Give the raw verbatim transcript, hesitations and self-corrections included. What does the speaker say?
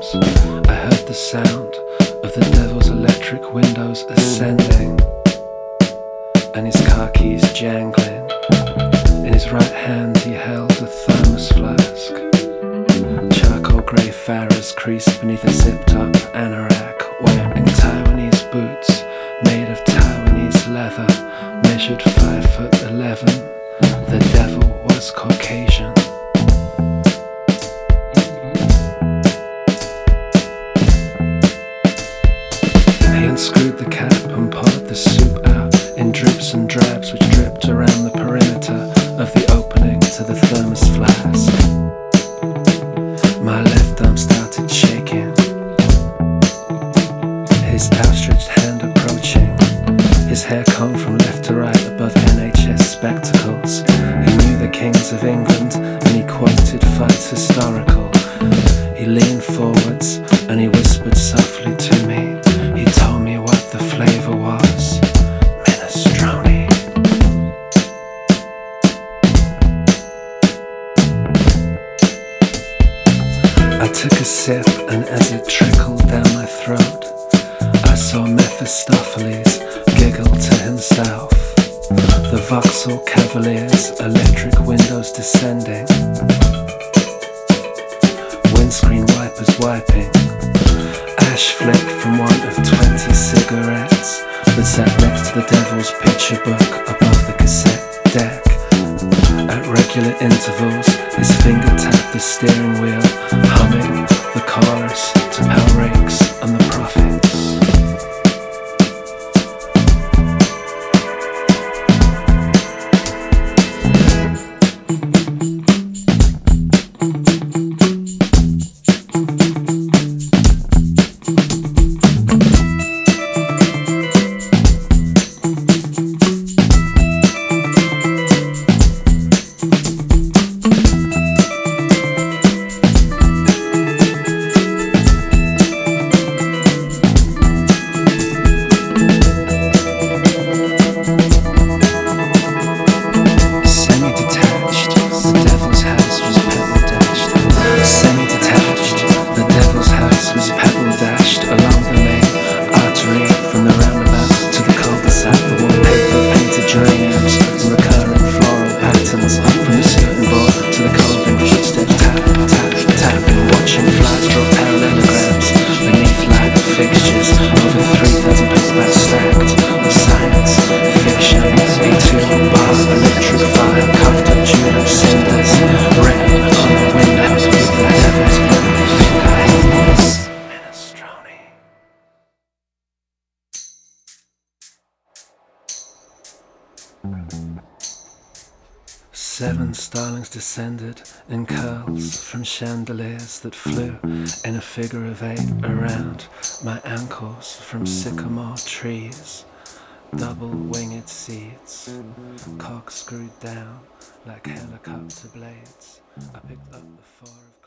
dreams, I heard the sound of the devil's electric windows ascending, and his car keys jangling. In his right hand he held a thermos flask. Charcoal grey Farrah's creased beneath a zipped up anorak, wearing Taiwanese boots made of Taiwanese leather, measured five foot eleven. The devil was Caucasian. He unscrewed the cap and poured the soup out in drips and drabs which dripped around the perimeter of the opening to the thermos flask. My left arm started shaking, his outstretched hand approaching, his hair combed from left to right above N H S spectacles. He knew the kings of England and he quoted fights historical. He leaned forwards and he whispered softly to me. He told me what the flavour was. Minestrone. I took a sip, and as it trickled down my throat, I saw Mephistopheles giggle to himself. The Vauxhall Cavaliers, electric windows descending, windscreen wipers wiping, ash flicked from one of twenty cigarettes that sat next to the devil's picture book above the cassette deck. At regular intervals, his finger tapped the steering wheel, humming the chorus to Al Rakes and the Prophets. Seven starlings descended in curls from chandeliers that flew in a figure of eight around my ankles from sycamore trees. Double winged seeds, cock screwed down like helicopter blades. I picked up the four of